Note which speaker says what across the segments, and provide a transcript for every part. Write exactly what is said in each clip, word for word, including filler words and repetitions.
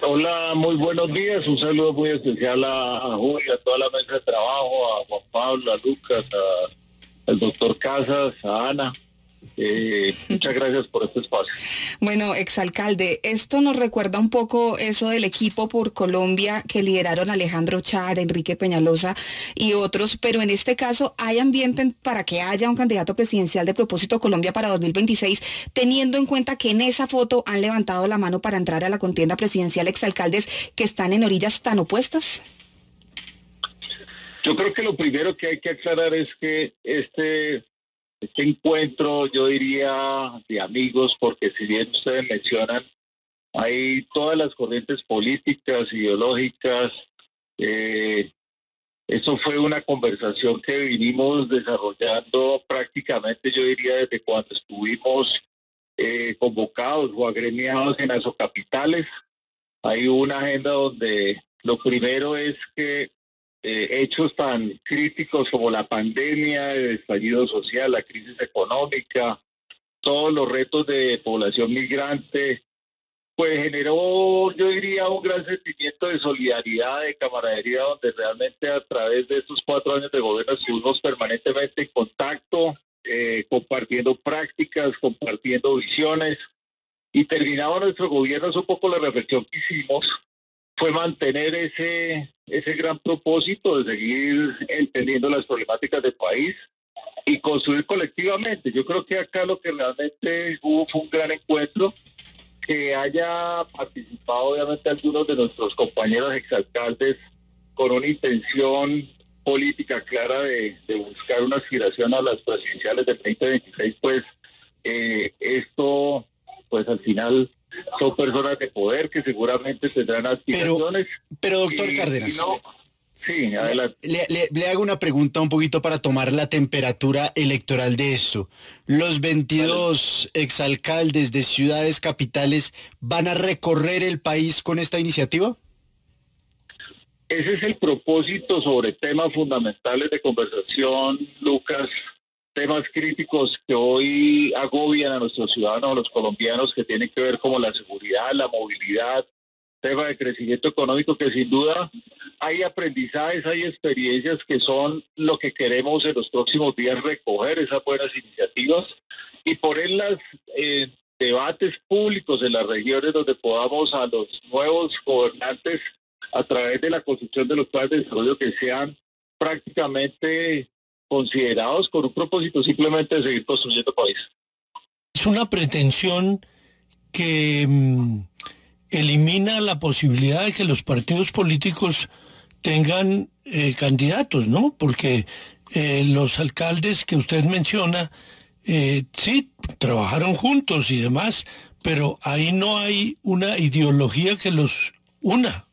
Speaker 1: Hola, muy buenos días. Un saludo muy especial a, a Julia, a toda la mesa de trabajo, a Juan Pablo, a Lucas, a- al doctor Casas, a Ana. Eh, muchas gracias por este espacio.
Speaker 2: Bueno, exalcalde, esto nos recuerda un poco eso del equipo por Colombia que lideraron Alejandro Char, Enrique Peñalosa y otros, pero en este caso hay ambiente para que haya un candidato presidencial de Propósito Colombia para dos mil veintiséis, teniendo en cuenta que en esa foto han levantado la mano para entrar a la contienda presidencial exalcaldes que están en orillas tan opuestas.
Speaker 1: Yo creo que lo primero que hay que aclarar es que este, este encuentro, yo diría, de amigos, porque si bien ustedes mencionan, hay todas las corrientes políticas, ideológicas. eh, Eso fue una conversación que vinimos desarrollando prácticamente, yo diría, desde cuando estuvimos eh, convocados o agremiados en Asocapitales. Hay una agenda donde lo primero es que eh, hechos tan críticos como la pandemia, el estallido social, la crisis económica, todos los retos de población migrante, pues generó, yo diría, un gran sentimiento de solidaridad, de camaradería, donde realmente a través de estos cuatro años de gobierno estuvimos permanentemente en contacto, eh, compartiendo prácticas, compartiendo visiones, y terminado nuestro gobierno, es un poco la reflexión que hicimos, fue mantener ese, ese gran propósito de seguir entendiendo las problemáticas del país y construir colectivamente. Yo creo que acá lo que realmente hubo fue un gran encuentro, que haya participado obviamente algunos de nuestros compañeros exalcaldes con una intención política clara de, de buscar una aspiración a las presidenciales del veinte veintiséis, pues eh, esto, pues al final son personas de poder que seguramente tendrán
Speaker 3: Pero,
Speaker 1: aspiraciones.
Speaker 3: pero doctor
Speaker 1: Y, y
Speaker 3: Cárdenas,
Speaker 1: no, sí,
Speaker 3: le,
Speaker 1: adelante.
Speaker 3: le- le- le hago una pregunta un poquito para tomar la temperatura electoral de esto. ¿Los
Speaker 1: Vale.
Speaker 3: veintidós exalcaldes de ciudades capitales van a recorrer el país con esta iniciativa?
Speaker 1: Ese es el propósito sobre temas fundamentales de conversación, Lucas, temas críticos que hoy agobian a nuestros ciudadanos, a los colombianos, que tienen que ver como la seguridad, la movilidad, tema de crecimiento económico, que sin duda hay aprendizajes, hay experiencias que son lo que queremos en los próximos días recoger, esas buenas iniciativas y ponerlas en debates públicos en las regiones donde podamos a los nuevos gobernantes, a través de la construcción de los planes de desarrollo, que sean prácticamente considerados con un propósito simplemente de seguir construyendo país.
Speaker 4: Es una pretensión que mm, elimina la posibilidad de que los partidos políticos tengan eh, candidatos, ¿no? Porque eh, los alcaldes que usted menciona, eh, sí, trabajaron juntos y demás, pero ahí no hay una ideología que los una.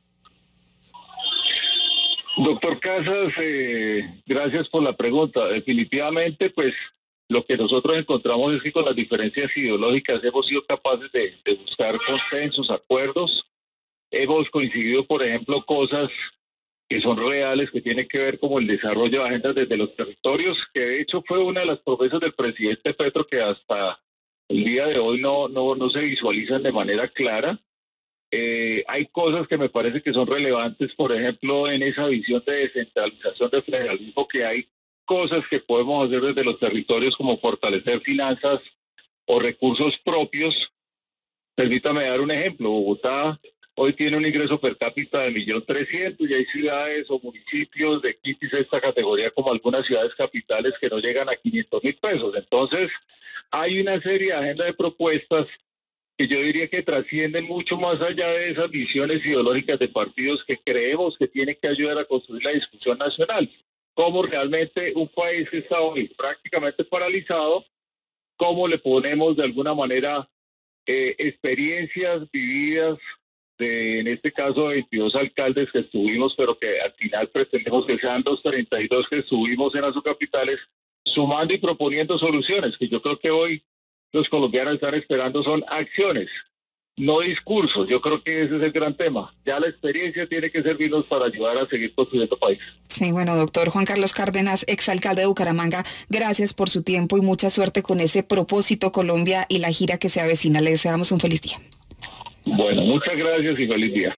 Speaker 1: Doctor Casas, eh, gracias por la pregunta. Definitivamente, pues lo que nosotros encontramos es que con las diferencias ideológicas hemos sido capaces de, de buscar consensos, acuerdos. Hemos coincidido, por ejemplo, cosas que son reales, que tienen que ver como el desarrollo de agendas desde los territorios, que de hecho fue una de las promesas del presidente Petro que hasta el día de hoy no, no, no se visualizan de manera clara. Eh, hay cosas que me parece que son relevantes, por ejemplo, en esa visión de descentralización del federalismo, que hay cosas que podemos hacer desde los territorios como fortalecer finanzas o recursos propios. Permítame dar un ejemplo. Bogotá hoy tiene un ingreso per cápita de un millón trescientos mil y hay ciudades o municipios de quinta y sexta categoría como algunas ciudades capitales que no llegan a quinientos mil pesos. Entonces, hay una serie de agenda de propuestas que yo diría que trascienden mucho más allá de esas visiones ideológicas de partidos, que creemos que tienen que ayudar a construir la discusión nacional. Cómo realmente un país que está hoy prácticamente paralizado, cómo le ponemos de alguna manera eh, experiencias vividas de, en este caso, veintidós alcaldes que estuvimos, pero que al final pretendemos que sean los treinta y dos que estuvimos en las capitales, sumando y proponiendo soluciones, que yo creo que hoy los colombianos están esperando son acciones, no discursos. Yo creo que ese es el gran tema. Ya la experiencia tiene que servirnos para ayudar a seguir construyendo país.
Speaker 2: Sí, bueno, doctor Juan Carlos Cárdenas, exalcalde de Bucaramanga, gracias por su tiempo y mucha suerte con ese propósito Colombia y la gira que se avecina. Le deseamos un feliz día.
Speaker 1: Bueno, muchas gracias y feliz día.